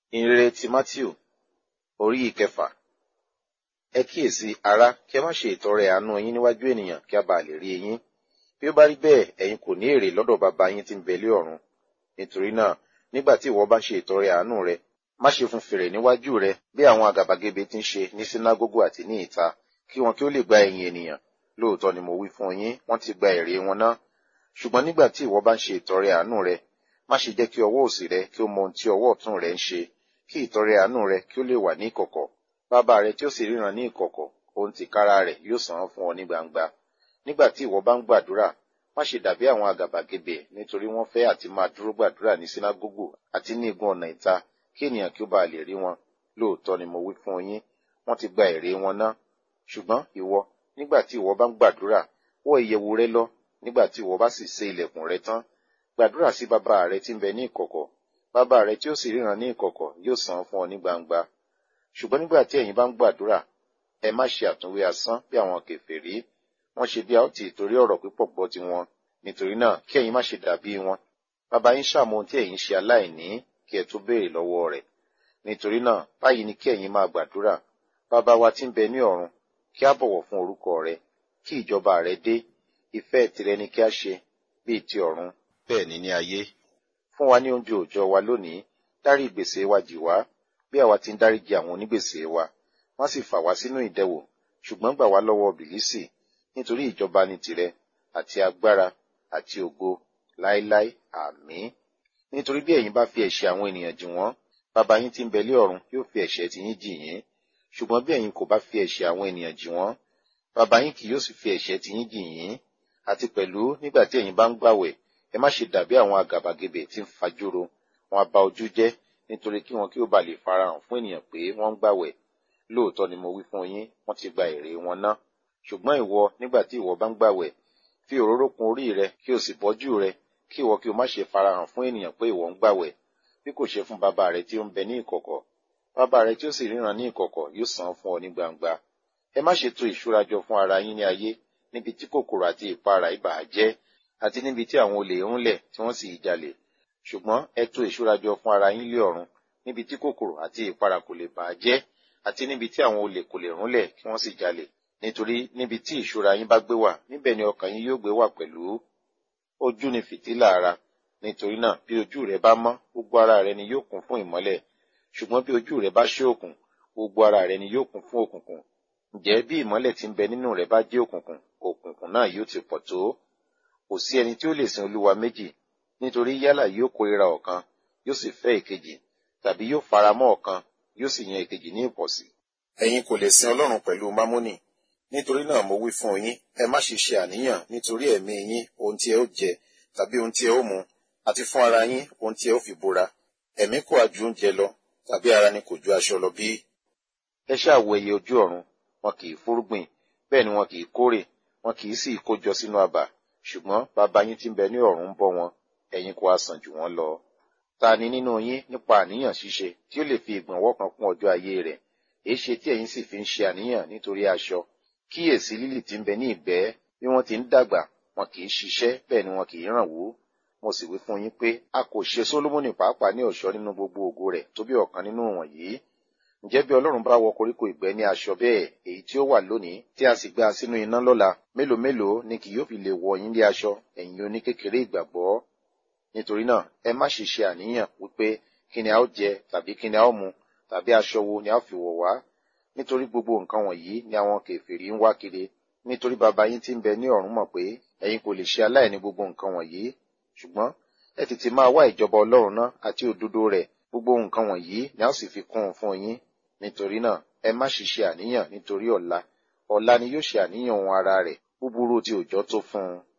Ìhìnrere ti Mátíù, orí ìkẹfà. Ẹ kíyèsí, ará, kí ẹ má ṣe ìtọrẹ àánú yín níwájú ènìyàn kí a bá lè rí yín. Bí ó bá rí bẹ́ẹ̀, ẹ̀yin kò ní èrè lọ́dọ̀ baba yín tí ń bẹ lé ọ̀run. Nítorí náà, nígbà tí ìwọ bá ṣe ìtọrẹ àánú rẹ, má ṣe fún fèrè níwájú rẹ bí àwọn àgàbàgebè ti ń ṣe ní sínágógù àti ní ìta, kí wọn kí ó lè gba ẹ̀yìn ènìyàn. Lóòótọ́ ni mo wí fún yín, wọ́n ti gba èrè wọn ná. Ṣùgbọ́n nígbà tí ìwọ bá ń ṣe ìtọrẹ àánú rẹ, má ṣe jẹ́ kí ọwọ́ òsì rẹ kí ó mọ ohun tí ọwọ́ ọ̀tún rẹ ń ṣe, kí ìtọrẹ àánú rẹ kí ó lè wà ní ìkọ̀kọ̀. Bàbá rẹ tí ó sì ríran ní ìkọ̀kọ̀, ohun tìkára rẹ̀ yóò san án fún ọ ní gbangba. Nígbà tí ìwọ bá ń gbàdúrà, má ṣe dàbí àwọn àgàbàgebè, nítorí wọ́n fẹ́ àti máa dúró gbàdúrà ní sínágógù àti ní igun ọ̀nà ìta, kí ènìyàn kí ó bá lè rí wọn. Lóòótọ́ ni mo wí fún yín, wọ́n ti gba èrè wọn ná. Ṣùgbọ́n ìwọ, nígbà tí ìwọ bá ń gbàdúrà, wọ ìyẹ̀wù rẹ lọ, nígbà tí ìwọ bá sì ṣe ilẹ̀kùn rẹ tán, gbàdúrà sí bàbá rẹ tí ń bẹ ní ìkọ̀kọ̀. Bàbá rẹ tí ó sì ríran ní ìkọ̀kọ̀ yóò san án fún ọ ní gbangba. Ṣùgbọ́n nígbà tí ẹ̀yin bá ń gbàdúrà, ẹ má ṣe àtúnwí asán bí àwọn kèfèrí. Wọ́n ṣe bí a ó ti ìtorí ọ̀rọ̀ pípọ̀ gbọ́ tiwọn. Nítorí náà, kí ẹ̀yin má ṣe dàbí wọn. Bàbá yín ṣàmọ̀ ohun tí ẹ̀yin ṣe aláìní, kí ẹ tó béèrè lọ́wọ́ rẹ̀. Nítorí náà, báyìí ni kí ẹ̀yin máa gbàdúrà. Bàbá wa tí ń bẹ ní ọ̀run, kí a bọ̀wọ̀ fún orúkọ rẹ, kí ìjọba rẹ dé. Ìfẹ́ tìrẹ ni kí a ṣe, bíi ti ọ̀run, bẹ́ẹ̀ ni ní ayé. Fún wa ní oúnjẹ òòjọ́ wa lónìí, dárí ìgbèsè wa jì wá, bí àwa ti ń dáríjì àwọn onígbèsè wa. Má sì fà wá sínú ìdẹwò, ṣùgbọ́n gbà wá lọ́wọ́ bìlísì, nítorí ìjọba ni tìrẹ, àti agbára, àti ògo, láéláé, àmín. Nítorí bí ẹ̀yin bá fi ẹ̀ṣẹ̀ àwọn ènìyàn jì wọ́n, bàbá yín tí ń bẹ lé ọ̀run yóò fi ẹ̀ṣẹ̀ ti yín jì yín. Ṣùgbọ́n bí ẹ̀yin kò bá fi ẹ̀ṣẹ̀ àwọn ènìyàn jì wọ́n, bàbá yín kì yóò sì fi ẹ̀ṣẹ̀ ti yín jì yín. Àti pẹ̀lú nígbà tí ẹ̀yin bá ń gbàwẹ̀, ẹ má ṣe dàbí àwọn àgàbàgebè tí ń fajúro, wọn á ba ojú jẹ́, nítorí kí wọn kí ó ba lè farahàn fún ènìyàn pé wọ́n ń gbàwẹ̀. Lóòótọ́ ni mo wí fún yín, wọ́n ti gba èrè wọn ná. Ṣùgbọ́n ìwọ, nígbà tí ìwọ bá ń gbàwẹ̀, fi òróró kun orí rẹ kí o sì bọ́jú rẹ, kí ìwọ kí o má ṣe farahàn fún ènìyàn pé ìwọ ń gbàwẹ̀, bí kò ṣe fún bàbá rẹ tí ó ń bẹ ní ìkọ̀kọ̀. Bàbá rẹ tí ó sì ríran ní ìkọ̀kọ̀ yóò san án fún ọ ní gbangba. Ẹ má ṣe tò ìṣúra jọ fún ara yín ní ayé, níbi tí kòkòrò àti ìpara ibà jẹ́, àti níbi tí àwọn olè rúnlẹ̀ tí wọ́n sì jalè. Ṣùgbọ́n ẹ tò ìṣúra jọ fún ara yín lé ọ̀run, níbi tí kòkòrò àti ìpara kò lè bà jẹ́, àti níbi tí àwọn olè kò lè rúnlẹ̀ kí wọ́n sì jalè. Nítorí níbi tí ìṣúra yín bá gbé wà, níbẹ̀ ni ọkàn yín yóò gbé wà pẹ̀lú. Ojú ni fìtílà ara. Nítorí náà, bí ojú rẹ bá mọ́, gbogbo ara rẹ ni yóò kún fún ìmọ́lẹ̀. Ṣùgbọ́n bí ojú rẹ bá ṣókùn, gbogbo ara rẹ ni yóò kún fún òkùnkùn. Ǹjẹ́ bí ìmọ́lẹ̀ tí ń bẹ nínú rẹ bá jẹ́ òkùnkùn, òkùnkùn náà yóò ti pọ̀ tó. Kò sí ẹni tí ó lè sin olúwa méjì, nítorí yálà yóò kórìíra ọ̀kan, yóò sì fẹ́ èkejì, tàbí yóò faramọ́ ọ̀kan, yóò sì yan èkejì ní ìpọ̀sí. Ẹ̀yin kò lè sin Ọlọ́run pẹ̀lú mámónì. Nítorí náà mo wí fún yín, ẹ má ṣe ṣe àníyàn nítorí ẹ̀mí yín, ohun tí ẹ ó jẹ, tàbí ohun tí ẹ ó mu, àti fún ara yín, ohun tí ẹ ó fi bora. Ẹ̀mí kò ha ju oúnjẹ lọ, tàbí ara ni kò ju aṣọ lọ bí? Ẹ ṣáà wo ẹyẹ ojú ọ̀run, wọn kì í fúrúgbìn, bẹ́ẹ̀ ni wọn kì í kórè, wọn kì í sì kójọ sínú abà, ṣùgbọ́n bàbá yín tí ń bẹ ní ọ̀run ń bọ́ wọn, ẹ̀yin kò ha sàn jù wọ́n lọ. Ta ni nínú yín nípa àníyàn ṣíṣe tí ó lè fi ìgbọ̀nwọ́ kan kún ọjọ́ ayé rẹ̀? Èéṣe tí ẹ̀yin sì fi ń ṣe àníyàn nítorí aṣọ? Kíyèsí lílì tí ń bẹ ní ìgbẹ́, bí wọ́n ti ń dàgbà, wọn kì í ṣiṣẹ́, bẹ́ẹ̀ ni wọn kì í ràn wú. Mo sì wí fún yín pé a kò ṣe Sólómọ́nì pàápàá ní ọ̀ṣọ́ nínú gbogbo ògo rẹ̀ tó bí ọ̀kan nínú wọ̀nyí. Ǹjẹ́ bí Ọlọ́run bá wọ koríko ìgbẹ́ ní aṣọ bẹ́ẹ̀, èyí tí ó wà lónìí, tí a sì gbá sínú iná lọ́la, mélòó mélòó ni kì yóò fi lè wọ̀ yín lé aṣọ, ẹ̀yin oníkékeré ìgbàgbọ́? Nítorí náà, ẹ má ṣe ṣe àníyàn wípé kí ni a ó jẹ, tàbí kí ni a ó mu, tàbí aṣọ wo ni a ó fi wọ̀ wá. Nítorí gbogbo nǹkan wọ̀nyí ni àwọn kèfèrí ń wá kiri. Nítorí bàbá yín tí ń bẹ ní ọ̀run mọ̀ pé ẹ̀yin kò lè ṣe aláìní gbogbo nǹkan wọ̀nyí. Ṣùgbọ́n ẹ tètè máa wá ìjọba Ọlọ́run náà àti òdodo rẹ̀, gbogbo nǹkan wọ̀nyí ni a ó sì fi kún un fún yín. Nítorí náà, ẹ má ṣe ṣe àníyàn nítorí ọ̀la. Ọ̀la ni yóò ṣe àníyàn ohun ara rẹ̀, búburú tí òòjọ́ tó fún un.